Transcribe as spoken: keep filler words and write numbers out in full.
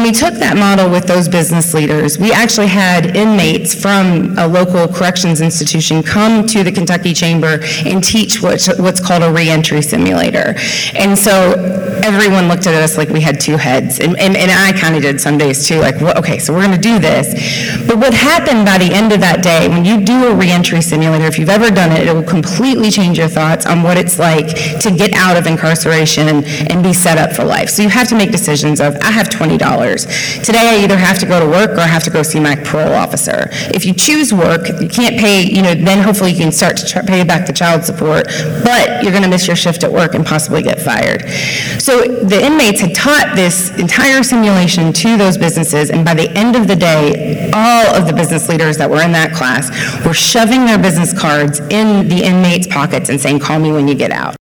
we took that model with those business leaders, we actually had inmates from a local corrections institution come to the Kentucky Chamber and teach what, what's called a reentry simulator. And so everyone looked at us like we had two heads, and, and, and I kind of did some days too, like, well, okay, so we're going to do this. But what happened by the end of that day, when you do a reentry simulator, if you've ever done it, it will completely change your thoughts on what it's like to get out of incarceration and, and be set up for life. So you have to make decisions of, I have twenty dollars. Today I either have to go to work or I have to go see my parole officer. If you choose work, you can't pay, you know, then hopefully you can start to pay back the child support, but you're going to miss your shift at work and possibly get fired. So the inmates had taught this entire simulation to those businesses, and by the end of the day, all of the business leaders that were in that class were shoving their business cards in the inmates' pockets and saying, call me when you get out.